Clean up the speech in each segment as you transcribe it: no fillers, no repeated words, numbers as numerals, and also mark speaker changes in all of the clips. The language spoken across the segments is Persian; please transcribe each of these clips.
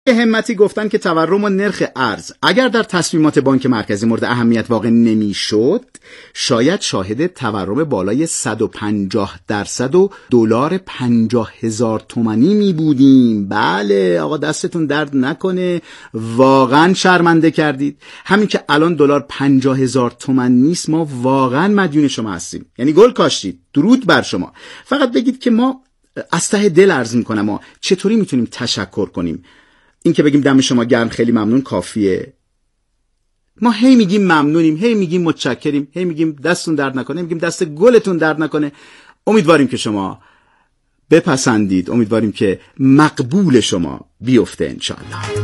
Speaker 1: همتی گفتن که تورم و نرخ ارز اگر در تصمیمات بانک مرکزی مورد اهمیت واقع نمیشد، شاید شاهد تورم بالای 150% و دلار 50,000 تومانی می بودیم. بله آقا، دستتون درد نکنه، واقعا شرمنده کردید. همین که الان دلار 50,000 تومان نیست، ما واقعا مدیون شما هستیم. یعنی گل کاشتید. درود بر شما. فقط بگید که ما از ته دل عرض میکنم ما چطوری میتونیم تشکر کنیم. این که بگیم دم شما گرم، خیلی ممنون کافیه؟ ما هی میگیم ممنونیم، هی میگیم متشکریم، هی میگیم دستتون درد نکنه، میگیم دست گلتون درد نکنه. امیدواریم که شما بپسندید، امیدواریم که مقبول شما بیفته انشاءالله.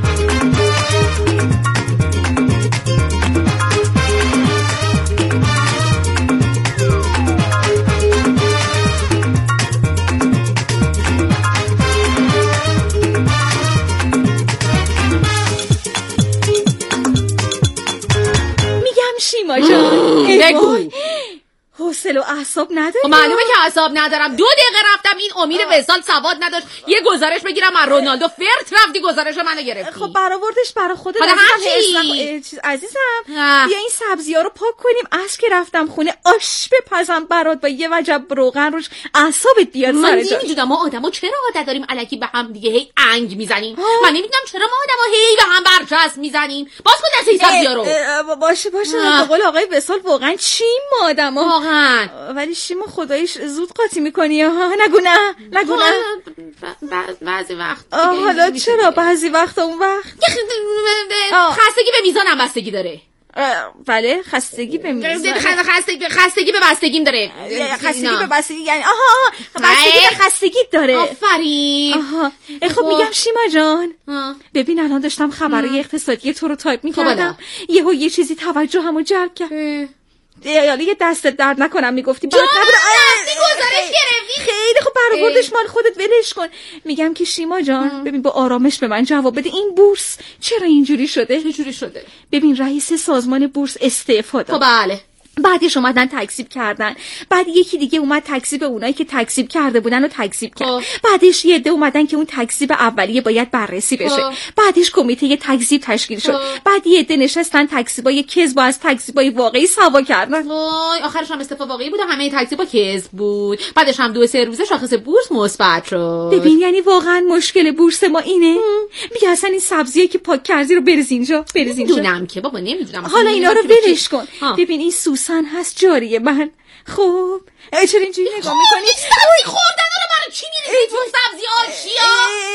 Speaker 2: شیما جان بگو. حوصله و اعصاب نداری؟
Speaker 3: معلومه که اعصاب ندارم. 2 دقیقه رفتم این امید وصال سواد نداشت یه گزارش بگیرم از رونالدو، فرت رفتی گزارش منو گرفتی.
Speaker 2: خب برآوردش برا خودت. عزیزم بیا این سبزی‌ها رو پاک کنیم. از که رفتم خونه آش بپزم برات با یه وجب روغن روش، اعصابت بیاد سر جاش.
Speaker 3: من نمیدونم ما آدما چرا عادت داریم الکی به هم دیگه هی انگ میزنیم. من نمیدونم چرا ما آدما هی به هم برچسب میزنیم. باز کن دست این سبزی‌ها رو.
Speaker 2: باشه به قول آقای وصال واقعا چیم ما آدما. ولی شیما خداییش زود قاطی میکنی ها. نگو نه.
Speaker 3: بعضی وقت
Speaker 2: حالا چرا بعضی وقت اون وقت
Speaker 3: خستگی به میزانم بستگی داره.
Speaker 2: بله خستگی به میزان،
Speaker 3: خستگی به بستگیم داره.
Speaker 2: خستگی به بستگی یعنی بستگی به خستگی داره.
Speaker 3: آفرین.
Speaker 2: خب میگم شیما جان ببین الان داشتم خبرای اقتصادی تو رو تایپ میکردم، یه چیزی توجهمو جلب کرد. یه دست درد نکنم میگفتی
Speaker 3: بعد نبوده. گزارش گرفتی؟
Speaker 2: خیلی خب برآوردش مال خودت، ولش کن. میگم که شیما جان ببین با آرامش به من جواب بده. این بورس چرا اینجوری شده؟
Speaker 3: چجوری شده؟
Speaker 2: ببین رئیس سازمان بورس استعفا داد.
Speaker 3: خب بله.
Speaker 2: بعدش اومدن تکذیب کردن، بعد یکی دیگه اومد تکذیب اونایی که تکذیب کرده بودن رو تکذیب کرد. بعدش یه عده اومدن که اون تکذیب اولیه باید بررسی بشه. بعدش کمیته تکذیب تشکیل شد. بعد یه عده نشستن تکذیبای کذب از تکذیبای واقعی سوا کردن.
Speaker 3: وای آخرش هم استعفا واقعی بود، همه تکذیبا کذب بود. بعدش هم 2-3 روزه شاخص بورس مثبت شد.
Speaker 2: ببین یعنی واقعا مشکل بورس ما اینه. بیا اصلا این سبزیه که پاک کردی رو بریز اینجا.
Speaker 3: نمیدونم که بابا نمیدونم.
Speaker 2: حالا اینا رو ولش کن. ببین این سوسن هست جاریه من. خب چرا اینجوری نگاه میکنی؟
Speaker 3: سبزی خوردن رو برای چی میریزی تو سبزی آشیا؟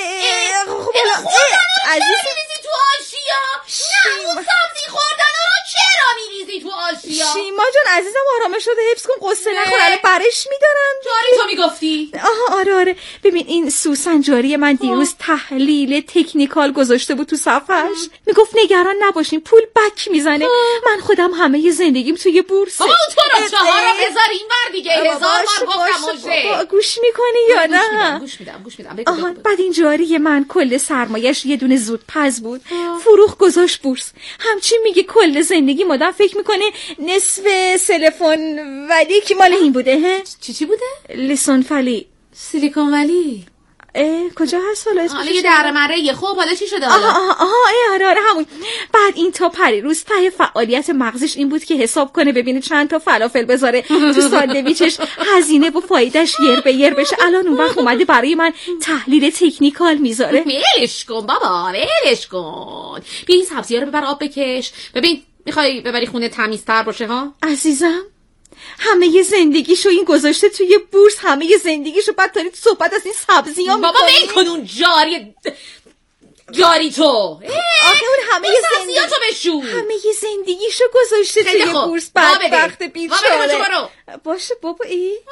Speaker 3: عزیزی میریزی تو آشیا؟ نه اون سبزی خوردن رو چرا میریزی تو آشیا؟
Speaker 2: شیما جان عزیزم آرامش رو حفظ کن، قصه نخور، الان برش میدارم.
Speaker 3: جاری تو میگفتی؟
Speaker 2: آره ببین این سوسن جاری من دیروز تحلیل تکنیکال گذاشته بود تو صفحش. میگفت نگران نباشین پول بک میزنه. من خودم همه زندگیم توی بورس.
Speaker 3: بابا اون تو رو 4 بذار این ور دیگه. 1000 بار گفتم
Speaker 2: گوش میکنی یا نه؟
Speaker 3: گوش میدم.
Speaker 2: بعد این جاری من کل سرمایش یه دونه زودپز بود، فروخ گذاشت بورس. همچین میگه کل زندگی مادم فکر میکنه نصف سیلیکون ولی که مال این بوده.
Speaker 3: چی بوده؟
Speaker 2: لیسون فلی،
Speaker 3: سیلیکون ولی.
Speaker 2: کجا هست حالا اسمش؟
Speaker 3: یه دره مره. خب حالا چی شده
Speaker 2: حالا؟ آره همون. بعد این تا پریروز ته فعالیت مغزش این بود که حساب کنه ببینه چند تا فلافل بذاره تو ساندویچش، هزینه و فایدهش یر به یر بشه. الان اون وقت اومده برای من تحلیل تکنیکال میذاره.
Speaker 3: ولش کن بابا، ولش کن. بیا این سبزی‌ها رو ببر آب بکش. ببین میخوای ببری خونه تمیزتر باشه ها
Speaker 2: عزیزم؟ همه زندگیشو این گذاشته توی بورس، همه زندگیشو بعد دارید صحبت از این سبزی‌ها می‌کنی.
Speaker 3: بابا ول کن اون جاری تو.
Speaker 2: آخه اون همه
Speaker 3: سبزی‌هاتو بشو.
Speaker 2: همه زندگیشو گذاشته توی بورس، بدبخت بیچاره. باشه بابا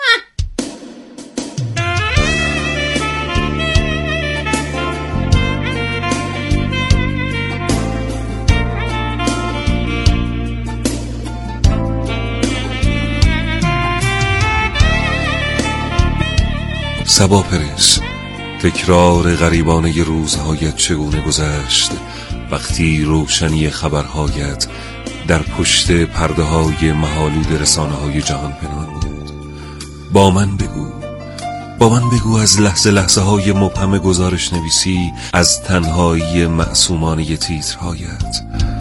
Speaker 4: صبا پرس، تکرار غریبانه روزهایت چگونه گذشت وقتی روشنی خبرهایت در پشت پرده های مه‌آلود رسانه های جهان پنهان بود. با من بگو با من بگو از لحظه های مبهم گزارش نویسی، از تنهایی معصومانه تیترهایت.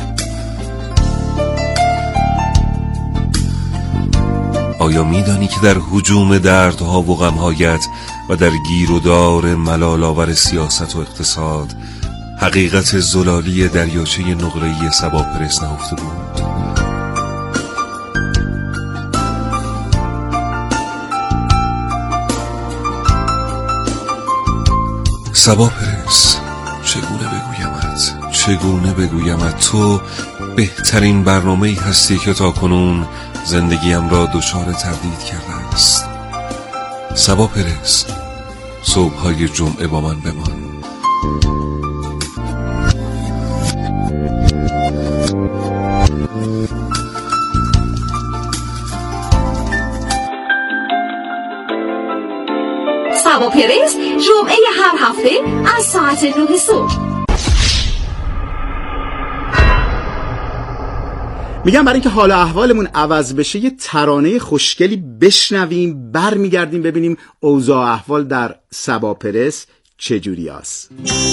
Speaker 4: آیا میدانی که در هجوم دردها و غمهایت و در گیر و دار ملال‌آور سیاست و اقتصاد، حقیقت زلالی دریاچه نقره‌ای صبا پرس نهفته بود؟ صبا پرس، چگونه بگویمت تو بهترین برنامه‌ای هستی که تا کنون زندگیم را دچار تردید کرده است. صبا پرس، صبح‌های جمعه با من بمان.
Speaker 2: صبا پرس جمعه هر هفته از ساعت 9 صبح.
Speaker 1: میگم برای اینکه حال و احوالمون عوض بشه یه ترانه خوشگلی بشنویم، برمیگردیم ببینیم اوضاع احوال در صبا پرس چجوری است.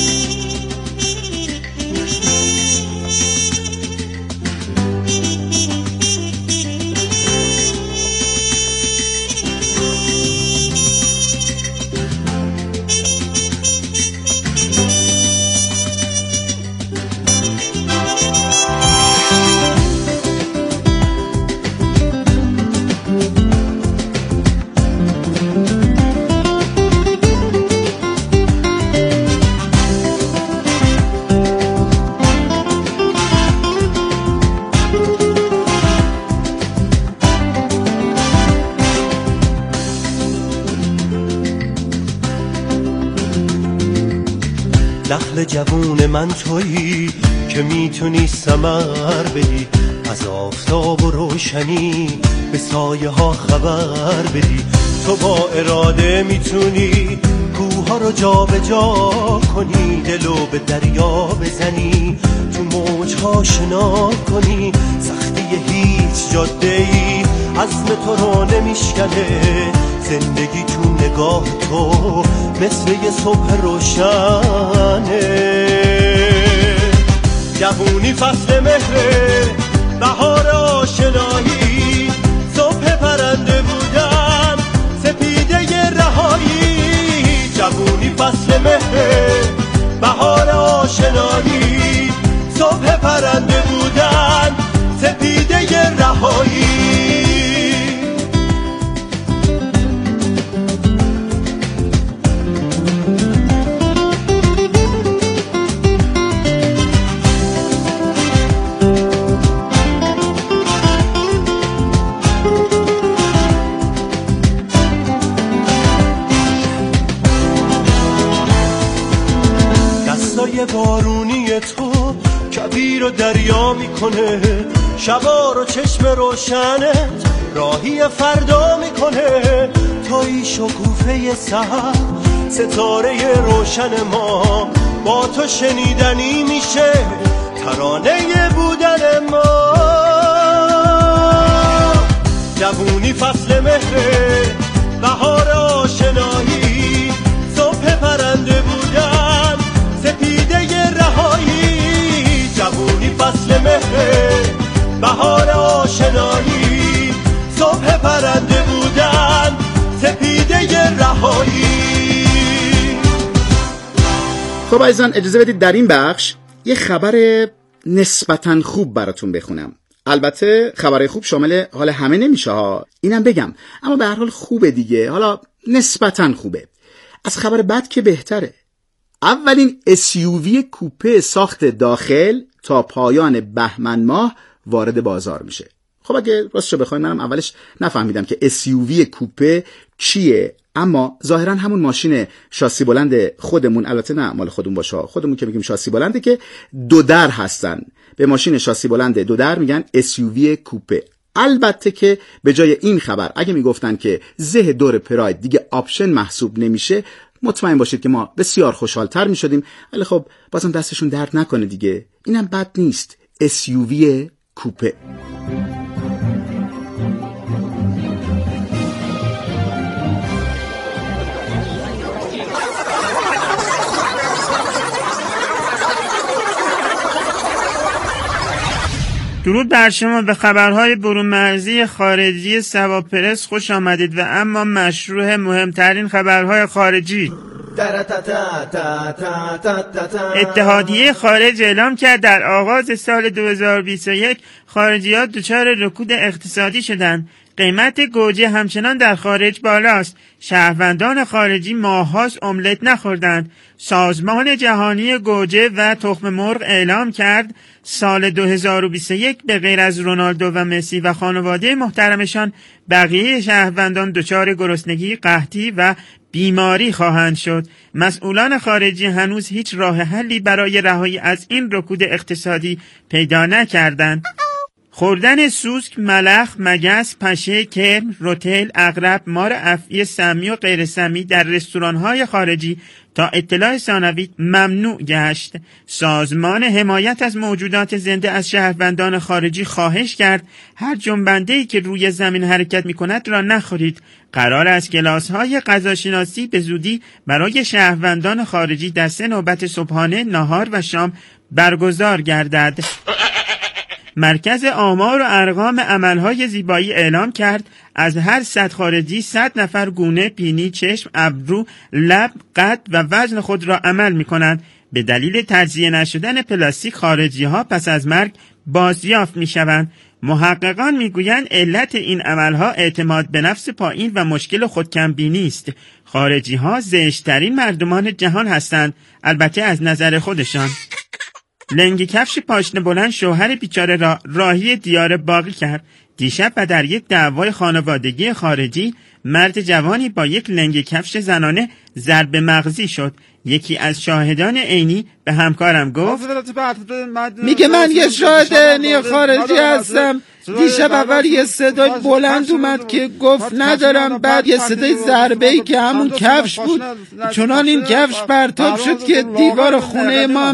Speaker 5: دخل جوون من تویی که میتونی ثمر بدی، از آفتاب و روشنی به سایه ها خبر بدی. تو با اراده میتونی کوها رو جا به جا کنی، دلو به دریا بزنی، تو موجها شنا کنی. سختی هیچ جاده ای عزم تو رو نمیشکنه، زندگی تو نگاه تو مثل یه صبح روشنه. جوونی فصل مهره، بهار آشنایی، صبح پرنده بودن، سپیده رهایی. جوونی فصل مهره، بهار آشنایی، صبح پرنده بودن، سپیده رهایی. بارونی تو کبیر و دریا میکنه، شبا رو چشم روشنت راهی فردا میکنه. توی شکوفه سحر، ستاره روشن ما، با تو شنیدنی میشه ترانه بودن ما. جوونی فصل مهره، بهار آشنایی، صبح پرنده بودن، سپیده رهایی. جوونی فصل مهره، بهار آشنایی، صبح پرنده بودن، سپیده رهایی.
Speaker 1: خب عزیزان اجازه بدید در این بخش یه خبر نسبتاً خوب براتون بخونم. البته خبرهای خوب شامل حال همه نمیشه ها، اینم بگم، اما به هر حال خوبه دیگه، حالا نسبتاً خوبه. از خبر بد که بهتره. اولین SUV کوپه ساخت داخل تا پایان بهمن ماه وارد بازار میشه. خب اگه راستشو بخواید منم اولش نفهمیدم که SUV کوپه چیه، اما ظاهرا همون ماشین شاسی بلند خودمون، البته نه مال خودمون باشه، خودمون که میگیم شاسی بلنده که دو در هستن، به ماشین شاسی بلند دو در میگن SUV کوپه. البته که به جای این خبر اگه میگفتن که زه دور پراید دیگه آپشن محسوب نمیشه، مطمئن باشید که ما بسیار خوشحال‌تر می‌شدیم، ولی خب بازم دستشون درد نکنه دیگه، اینم بد نیست. SUV کوپه.
Speaker 6: درود بر شما. به خبرهای برون مرزی خارجی سبا پرس خوش آمدید و اما مشروع مهمترین خبرهای خارجی. اتحادیه خارج اعلام کرد در آغاز سال 2021 خارجی‌ها دچار رکود اقتصادی شدند. قیمت گوجه همچنان در خارج بالاست. شهروندان خارجی ماه‌هاست املت نخوردند. سازمان جهانی گوجه و تخم مرغ اعلام کرد سال 2021 به غیر از رونالدو و مسی و خانواده محترمشان بقیه شهروندان دچار گرسنگی، قحطی و بیماری خواهند شد. مسئولان خارجی هنوز هیچ راه حلی برای رهایی از این رکود اقتصادی پیدا نکردند. خوردن سوسک، ملخ، مگس، پشه، کرم، روتل، عقرب، مار افعی سمی و غیر سمی در رستوران‌های خارجی تا اطلاع ثانوی ممنوع گشت. سازمان حمایت از موجودات زنده از شهروندان خارجی خواهش کرد هر جنبنده‌ای که روی زمین حرکت می‌کند را نخورید. قرار است کلاس‌های غذاشناسی به زودی برای شهروندان خارجی در 3 نوبت صبحانه، نهار و شام برگزار گردد. مرکز آمار و ارقام عملهای زیبایی اعلام کرد از هر 100 خارجی 100 نفر گونه، بینی، چشم، ابرو، لب، قد و وزن خود را عمل می کنند. به دلیل تجزیه نشدن پلاستیک خارجی ها پس از مرگ بازیافت می شوند. محققان می گویند علت این عملها اعتماد به نفس پایین و مشکل خودکمبینی است. خارجی ها زشترین مردمان جهان هستند، البته از نظر خودشان. لنگ کفش پاشنه بلند شوهر بیچاره را راهی دیار باقی کرد. دیشب و در یک دعوای خانوادگی خارجی مرد جوانی با یک لنگ کفش زنانه ضرب مغزی شد. یکی از شاهدان عینی به همکارم گفت
Speaker 7: میگه من یه شاهد عینی خارجی هستم. دیشب اول یه صدای بلند اومد که گفت ندارم، بعد یه صدای ضربه‌ای که همون کفش بود، چنان این کفش پرتاب شد که دیوار خونه ما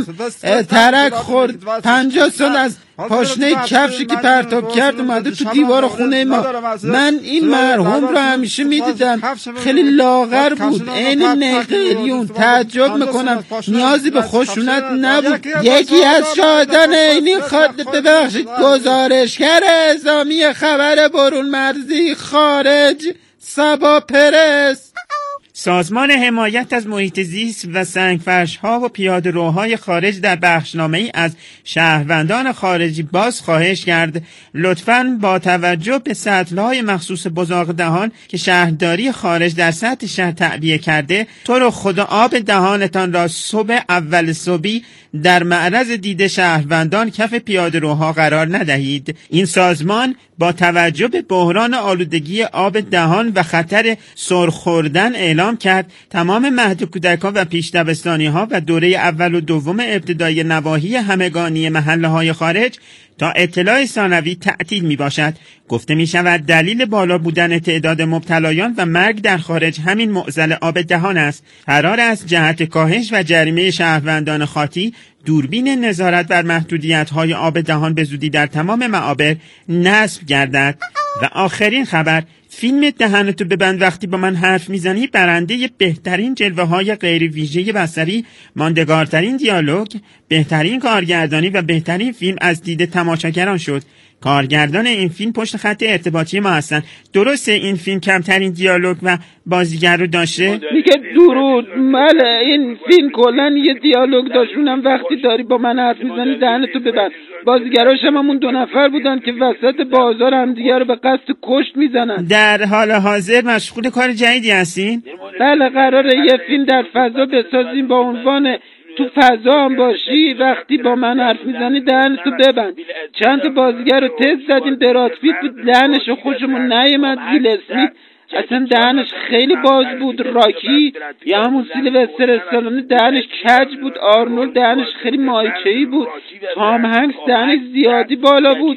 Speaker 7: ترک خورد. 50 سال از پاشنه کفشی که پرتاب کرد اومده تو دیوار خونه ما. من این مرحوم رو همیشه میدیدم، خیلی لاغر بود، عین نیقلیون. تعجب میکنم نیازی به خشونت نبود. یکی از شاهدان عینی ببخشید گزارشگر اعزامی خبر برون مرزی خارج سبا پرس.
Speaker 6: سازمان حمایت از محیط زیست و سنگفرش‌ها و پیاده‌روهای خارج در بخشنامه‌ای از شهروندان خارجی باز خواهش کرد لطفاً با توجه به سطل‌های مخصوص بزاق دهان که شهرداری خارج در سطح شهر تعبیه کرده، تو رو خدا آب دهانتان را صبح اول صبحی در معرض دید شهروندان کف پیاده‌روها قرار ندهید. این سازمان با توجه به بحران آلودگی آب دهان و خطر سرخ خوردن اعلام کرد تمام مهد کودکان و پیش دبستانی‌ها و دوره اول و دوم ابتدایی نواحی همگانی محله‌های خارج تا اطلاع ثانوی تعطیل می باشد. گفته می شود دلیل بالا بودن تعداد مبتلایان و مرگ در خارج همین معضل آب دهان است. قرار است جهت کاهش و جریمه شهروندان خاطی دوربین نظارت بر محدودیت‌های آب دهان به زودی در تمام معابر نصب گردد. و آخرین خبر، فیلم دهنتو ببند وقتی با من حرف میزنی برنده بهترین جلوه‌های غیر ویژه بصری، ماندگارترین دیالوگ، بهترین کارگردانی و بهترین فیلم از دید تماشاگران شد. کارگردان این فیلم پشت خط ارتباطی ما هستن. درسته این فیلم کمترین دیالوگ و بازیگر رو داشته؟
Speaker 7: میگه درود. بله این فیلم کلن یه دیالوگ داشت، اونم وقتی داری با من حرف میزنی دهنتو ببند. بازیگراش همون 2 نفر بودن که وسط بازار هم دیگه رو به قصد کشت میزنن.
Speaker 6: در حال حاضر مشغول کار جدیدی هستین؟
Speaker 7: بله قراره یه فیلم در فضا بسازیم با عنوان تو فضا هم باشی وقتی با من حرف میزنی دهنتو ببند. چند تا بازیگر رو تست زدیم، براد پیت بود دهنشو خوشمون نیامد، ویل اسمیت اصلا دهنش خیلی باز بود، راکی یا همون سیلوستر استالون دهنش کج بود، آرنولد دهنش خیلی مایچه‌ای بود، تام هنگس دهنش زیادی بالا بود،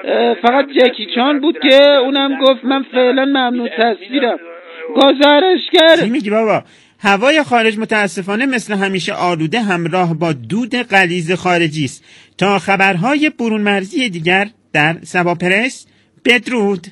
Speaker 7: فقط جکی چان بود که اونم گفت من فعلا ممنوع تصویرم. گزارشگر
Speaker 6: چی میگی بابا؟ هوای خارج متاسفانه مثل همیشه آلوده همراه با دود غلیظ خارجی است. تا خبرهای برون مرزی دیگر در سبا پرس، بدرود.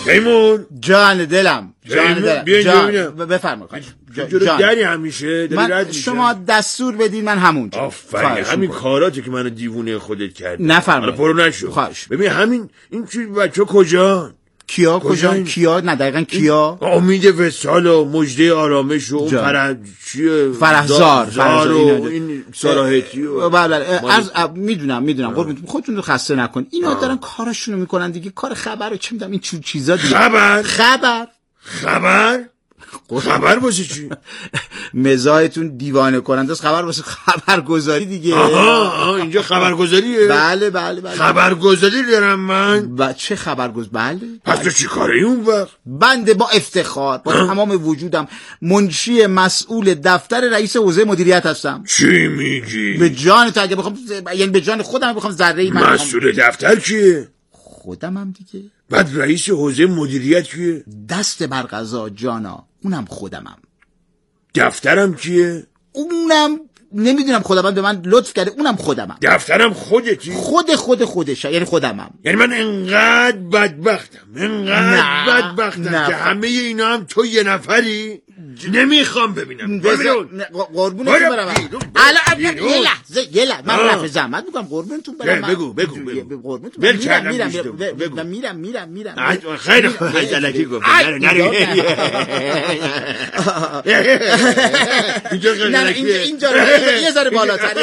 Speaker 8: پیمون
Speaker 1: جان دلم بفرمایید.
Speaker 8: جان داری همیشه
Speaker 1: من شما دستور بدین من همونجا.
Speaker 8: آفرین، همین کاراته که منو دیوونه خودت کرد.
Speaker 1: نفرمایید.
Speaker 8: پرو نشو. ببین همین این چی بچه کجا؟
Speaker 1: کیا کجا؟ کیا؟ نه دقیقاً کیا؟
Speaker 8: امید وصال و مجده آرامش و اون
Speaker 1: فرهزار
Speaker 8: و این سراحتی و
Speaker 1: میدونم قربونتون خودتون رو خسته نکن. اینا دارن کاراشونو میکنن دیگه، کار خبر رو چه میدونم این چیزا دیگه.
Speaker 8: خبر واسه چی؟
Speaker 1: مزاحتون دیوانه کننده است. خبر واسه خبرگزاری دیگه.
Speaker 8: اینجا خبرگزاریه؟
Speaker 1: بله.
Speaker 8: خبرگزاری دارم من.
Speaker 1: چه خبرگزاری؟ بله.
Speaker 8: پس تو چی کاره اون وقت؟
Speaker 1: بنده با افتخار با تمام وجودم منشی مسئول دفتر رئیس حوزه مدیریت هستم.
Speaker 8: چی میگی؟
Speaker 1: به جان تو اگه بخوام، یعنی به جان خودم بخوام ذره‌ای من
Speaker 8: مسئول دفتر کیه؟
Speaker 1: خودمم دیگه.
Speaker 8: بعد رئیس حوزه مدیریت کیه؟
Speaker 1: دست بر قضا جانا، اونم خودمم.
Speaker 8: دفترم کیه؟
Speaker 1: اونم نمیدونم، خودم به من لطف کرده، اونم خودمم.
Speaker 8: دفترم خودتی؟
Speaker 1: خودش، یعنی خودمم.
Speaker 8: یعنی من انقدر بدبختم که همه اینا هم تو یه نفری؟ نمیخوام ببینم.
Speaker 1: قربونتون برم. الان یه لحظه من رفع زحمت میکنم. قربونتون برم.
Speaker 8: بگو.
Speaker 1: میرم.
Speaker 8: خیلی خجالتی گفت.
Speaker 1: اینجا یه ذره بالاتر.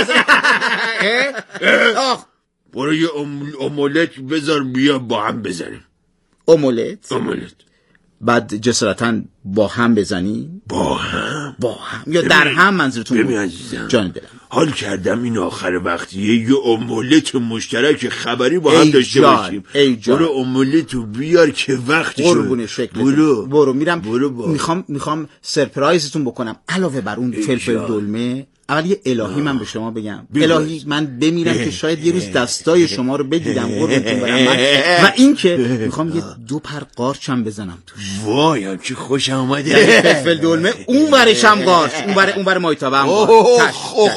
Speaker 8: برو یه اوملت بذار بیا با هم بزنیم.
Speaker 1: اوملت.
Speaker 9: بعد جسارتاً با هم بزنی؟
Speaker 8: با هم
Speaker 9: یا در هم منظورتون؟
Speaker 8: ببین عزیزم،
Speaker 9: جان دلم،
Speaker 8: حال کردم این آخر وقتیه یه امولت مشترک خبری با هم داشته باشیم. برو امولتو بیار که وقتشو.
Speaker 9: قربون شکلت. برو میرم. میخوام سرپرایزتون بکنم. علاوه بر اون فلفل دلمه، اول یه الهی من به شما بگم. الهی من بمیرم که شاید یه روز دستای شما رو بگیرم قربونتون برم من. و این که میخوام یه 2 پر قارچم بزنم توش.
Speaker 8: وای چه خوشم اومده.
Speaker 9: فلفل دلمه اون ورشم قارچ، اون ور مایتابه هم قارچ.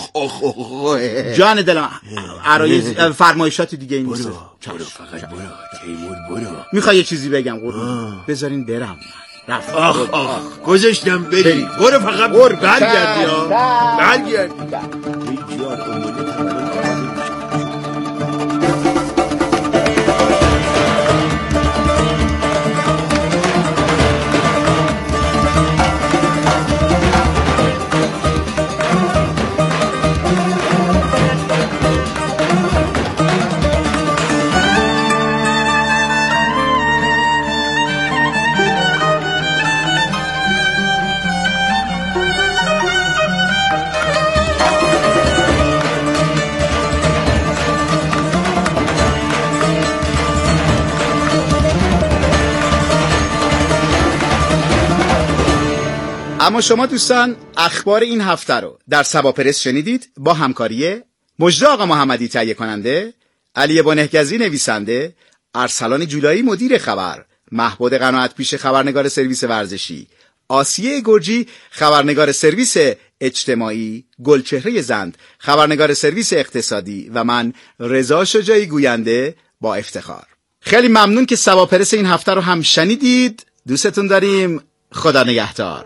Speaker 9: جان دلم، عرایض فرمایشات دیگه این نیست.
Speaker 8: برو فقط برو تیمور برو.
Speaker 9: میخوای یه چیزی بگم قربون؟ بذارین برم.
Speaker 8: آخ گذاشتم بری. برو فقط برگردی برگردی.
Speaker 1: اما شما دوستان اخبار این هفته رو در سباپرس شنیدید با همکاری مجده آقا محمدی تهیه کننده، علی بنهگزی نویسنده، ارسلان جولایی مدیر خبر، محبود قناعت پیش خبرنگار سرویس ورزشی، آسیه گرجی خبرنگار سرویس اجتماعی، گلچهره زند خبرنگار سرویس اقتصادی و من رضا شجاعی گوینده با افتخار. خیلی ممنون که سباپرس این هفته رو هم شنیدید. دوستتون داریم. خدا نگهدار.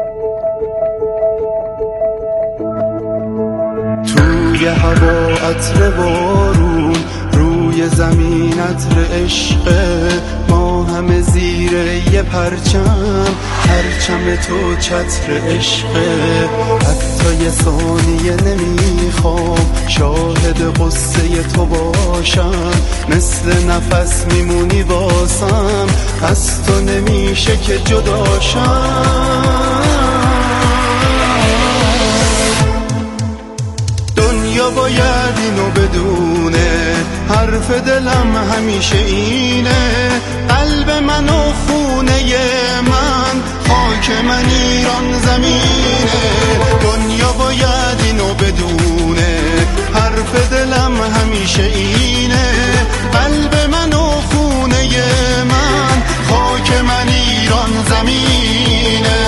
Speaker 10: توی هوا عطر بارون، روی زمین عطر عشقه، ما همه زیر یه پرچم تو چتر عشقه. حتی یه ثانیه نمیخوام شاهد قصه تو باشم، مثل نفس میمونی واسم، از تو نمیشه که جداشم. دنیا باید اینو بدونه، حرف دلم همیشه اینه، قلب من و خونه من، خاک من ایران زمینه. دنیا باید اینو بدونه، حرف دلم همیشه اینه، قلب من و خونه من، خاک من ایران زمینه.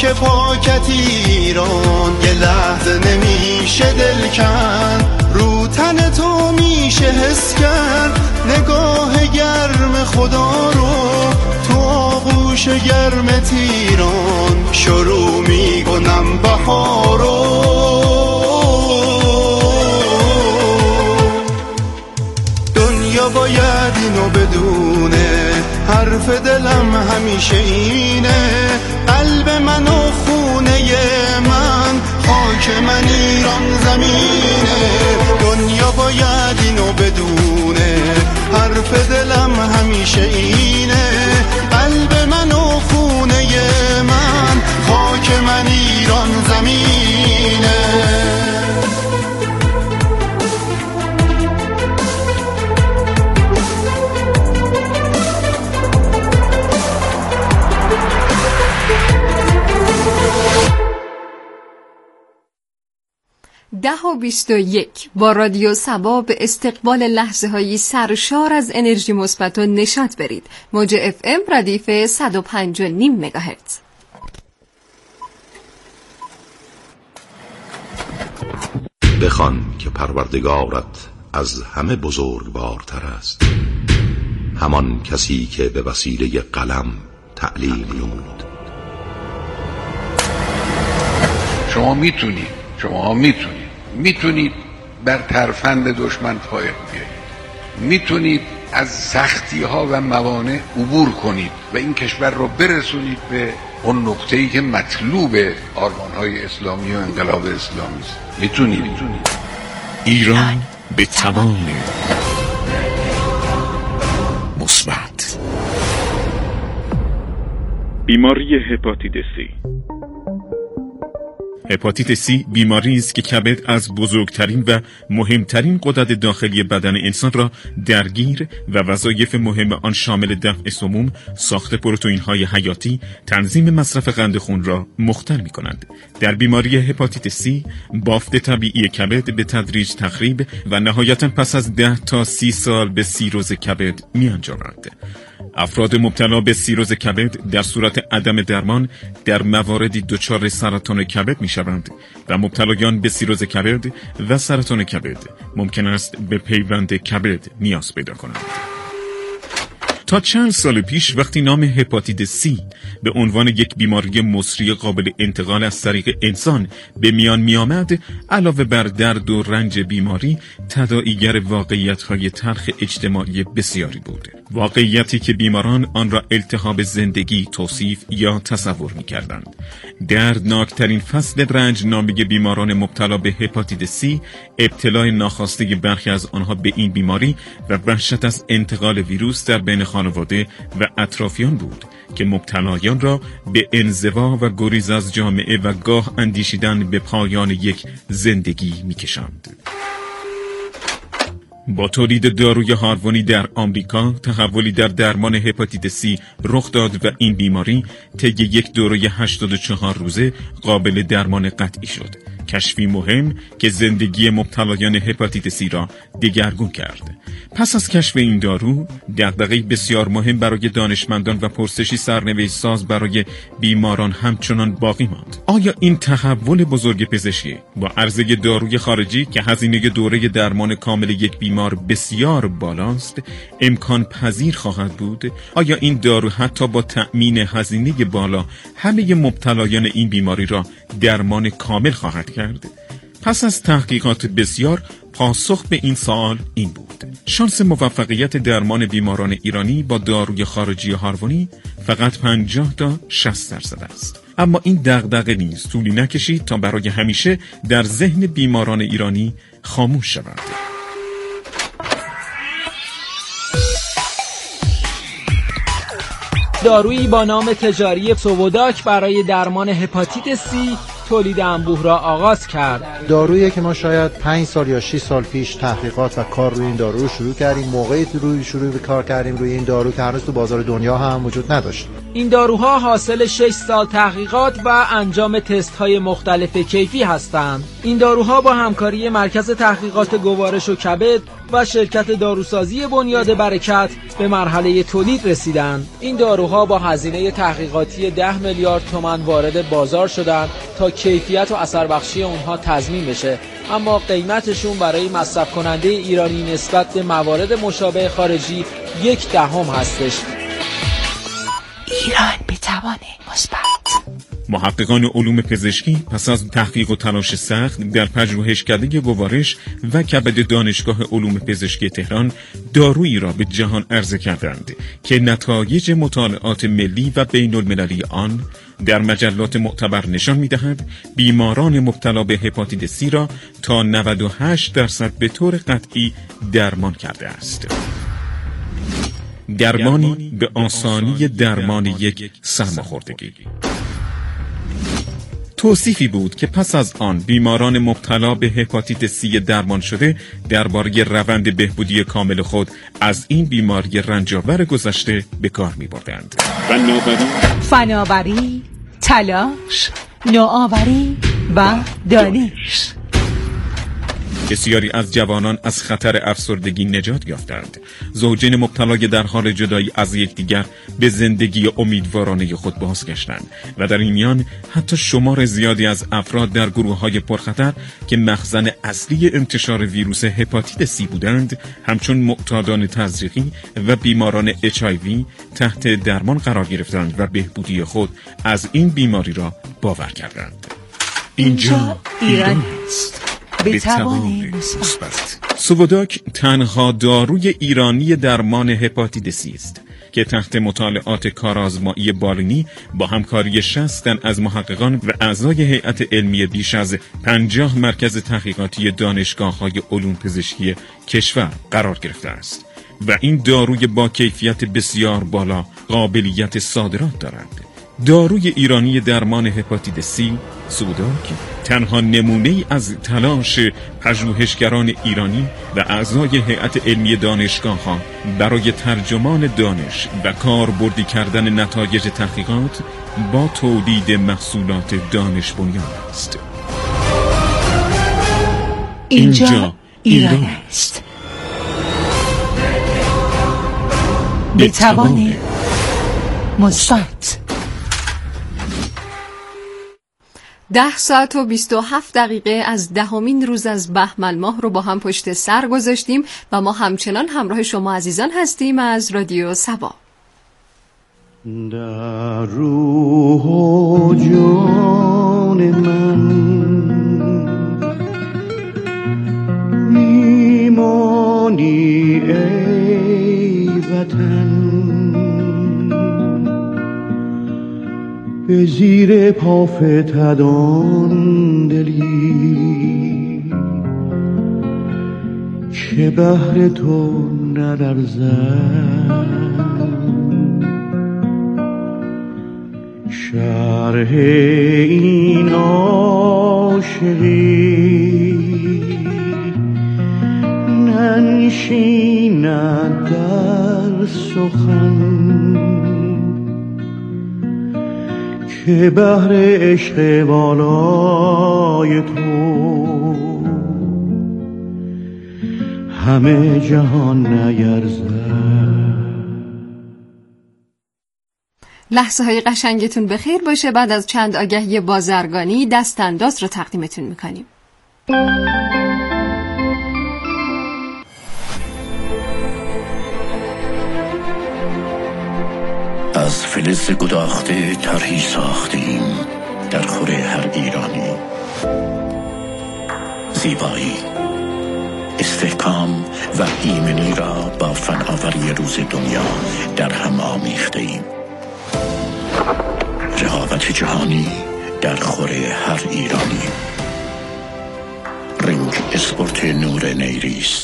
Speaker 10: پاکت ایران یه لحظه نمیشه دل کن، رو تن تو میشه حس کرد نگاه گرم خدا رو، تو آغوش گرم تیران شروع میکنم بهارو. دنیا باید اینو بدونه، حرف دلم همیشه اینه، قلب من و خونه من، خاک من ایران زمینه. دنیا باید اینو بدونه، حرف دلم همیشه اینه، قلب من و خونه من، خاک من ایران زمینه.
Speaker 11: ده و 21 با رادیو سبا به استقبال لحظه هایی سرشار از انرژی مثبت و نشاط برید. موج اف ام ردیف 105.5 مگاهرتز.
Speaker 12: بخوان که پروردگارت از همه بزرگوارتر است، همان کسی که به وسیله قلم تعلیم نمود.
Speaker 13: شما میتونید بر ترفند دشمن فائق بیایید، میتونید از سختی ها و موانع عبور کنید و این کشور رو برسونید به اون نقطه‌ای که مطلوب آرمان‌های اسلامی و انقلاب اسلامی است. میتونید.
Speaker 14: ایران به توان مثبت.
Speaker 15: بیماری هپاتیت سی. هپاتیت سی بیماری است که کبد از بزرگترین و مهمترین غدد داخلی بدن انسان را درگیر و وظایف مهم آن شامل دفع سموم، ساخت پروتئین‌های حیاتی، تنظیم مصرف قند خون را مختل می‌کنند. در بیماری هپاتیت سی بافت طبیعی کبد به تدریج تخریب و نهایتاً پس از 10 تا 30 سال به سیروز کبد می‌انجامد. افراد مبتلا به سیروز کبد در صورت عدم درمان در مواردی دچار سرطان کبد می‌شوند و مبتلایان به سیروز کبد و سرطان کبد ممکن است به پیوند کبد نیاز پیدا کنند. تا چند سال پیش وقتی نام هپاتیت سی به عنوان یک بیماری مصری قابل انتقال از طریق انسان به میان می آمد، علاوه بر درد و رنج بیماری تداعیگر واقعیت‌های تلخ اجتماعی بسیاری بود. واقعیتی که بیماران آن را التهاب زندگی توصیف یا تصور می کردند. دردناکترین فصل رنج نامه بیماران مبتلا به هپاتیت سی ابتلای ناخواسته برخی از آنها به این بیماری و وحشت از انتقال ویروس در بین خانواده و اطرافیان بود که مبتلایان را به انزوا و گریز از جامعه و گاه اندیشیدن به پایان یک زندگی می‌کشاند. با تولید داروی هاروونی در آمریکا تحولی در درمان هپاتیت سی رخ داد و این بیماری طی یک دوره 84 روزه قابل درمان قطعی شد. کشفی مهم که زندگی مبتلایان هپاتیت سی را دگرگون کرد. پس از کشف این دارو، دغدغه‌ای بسیار مهم برای دانشمندان و پرسشی سرنوشت ساز برای بیماران همچنان باقی ماند. آیا این تحول بزرگ پزشکی با عرضه داروی خارجی که هزینه دوره درمان کامل یک بیمار بسیار بالاست، امکان پذیر خواهد بود؟ آیا این دارو حتی با تأمین هزینه بالا همه مبتلایان این بیماری را درمان کامل خواهد کرد؟ پس از تحقیقات بسیار پاسخ به این سوال این بود: شانس موفقیت درمان بیماران ایرانی با داروی خارجی هاروونی فقط 50 تا 60% است. اما این دغدغه نیز طولی نکشید تا برای همیشه در ذهن بیماران ایرانی خاموش شود.
Speaker 16: دارویی با نام تجاری سووداک برای درمان هپاتیت سی تولید انبوه را آغاز کرد.
Speaker 17: دارویی که ما شاید 5 سال یا 6 سال پیش تحقیقات و کار روی این دارو رو شروع کردیم. موقعی شروع به کار کردیم روی این دارو که هنوز تو بازار دنیا هم وجود نداشت.
Speaker 16: این داروها حاصل 6 سال تحقیقات و انجام تست‌های مختلف کیفی هستند. این داروها با همکاری مرکز تحقیقات گوارش و کبد و شرکت داروسازی بنیاد برکت به مرحله تولید رسیدند. این داروها با هزینه تحقیقاتی 10 میلیارد تومان وارد بازار شدند تا کیفیت و اثر بخشی اونها تضمین بشه، اما قیمتشون برای مصرف کننده ایرانی نسبت به موارد مشابه خارجی 1/10 هستش.
Speaker 18: ایران به توان مثبت.
Speaker 15: محققان علوم پزشکی پس از تحقیق و تلاش سخت در پژوهشکده گوارش و کبد دانشگاه علوم پزشکی تهران دارویی را به جهان عرضه کردند که نتایج مطالعات ملی و بین المللی آن در مجلات معتبر نشان می‌دهد بیماران مبتلا به هپاتیت سی را تا 98% به طور قطعی درمان کرده است. درمانی به آسانی درمان یک سرماخوردگی. توصیفی بود که پس از آن بیماران مبتلا به هپاتیت سی درمان شده درباره روند بهبودی کامل خود از این بیماری رنج‌آور گذشته به کار می‌بردند.
Speaker 18: فناوری، تلاش، نوآوری و دانش.
Speaker 15: بسیاری از جوانان از خطر افسردگی نجات یافتند. زوجین مبتلای در حال جدایی از یکدیگر به زندگی امیدوارانه خود بازگشتند و در این میان حتی شمار زیادی از افراد در گروه‌های پرخطر که مخزن اصلی انتشار ویروس هپاتیت سی بودند، همچون معتادان تزریقی و بیماران HIV تحت درمان قرار گرفتند و بهبودی خود از این بیماری را باور کردند. اینجا ایران است. به توان مثبت. سووداک تنها داروی ایرانی درمان هپاتیت سی است که تحت مطالعات کارآزمایی بالینی با همکاری 60 تن از محققان و اعضای هیئت علمی بیش از 50 مرکز تحقیقاتی دانشگاه‌های علوم پزشکی کشور قرار گرفته است و این داروی با کیفیت بسیار بالا قابلیت صادرات دارد. داروی ایرانی درمان هپاتیت سی، سووداک، تنها نمونه‌ای از تلاش پژوهشگران ایرانی و اعضای هیئت علمی دانشگاه‌ها برای ترجمان دانش و کاربردی کردن نتایج تحقیقات با تولید محصولات دانش بنیان است.
Speaker 18: اینجا ایران است. به توان مثبت.
Speaker 11: 10 ساعت و 27 دقیقه از 10مین روز از بهمن ماه رو با هم پشت سر گذاشتیم و ما همچنان همراه شما عزیزان هستیم از رادیو سبا.
Speaker 10: در روح و جان من میمانی ای وطن، به زیر پا فتدان دلی که بهر تو نلرزد. شرح این عاشقی ننشیند در سخن که بهر عشق بالای تو همه جهان نیرزد.
Speaker 11: لحظه های قشنگتون بخیر باشه. بعد از چند آگهی بازرگانی دستانداز رو تقدیمتون میکنیم.
Speaker 14: از فلز گداخته طرحی ساختیم در خور هر ایرانی. زیبایی، استحکام و ایمنی را با فناوری روز دنیا در هم آمیخته ایم. رقابت جهانی در خور هر ایرانی. رینگ اسپورت نور نیریس.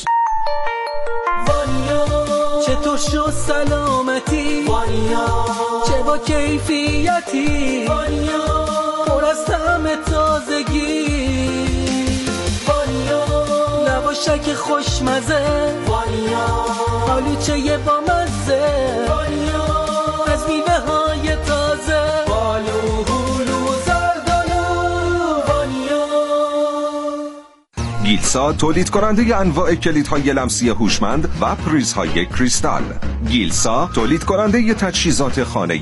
Speaker 19: چطور شد سلامتی وانیا، چه با کیفیتی وانیا، پر از طعم تازگی وانیا، لواشک خوشمزه وانیا، آلوچه با مزه وانیا، از میوه های
Speaker 20: گیلسا تولید کننده انواع کلیدهای لمسی هوشمند و پریزهای کریستال. گیلسا تولید کننده تجهیزات خانگی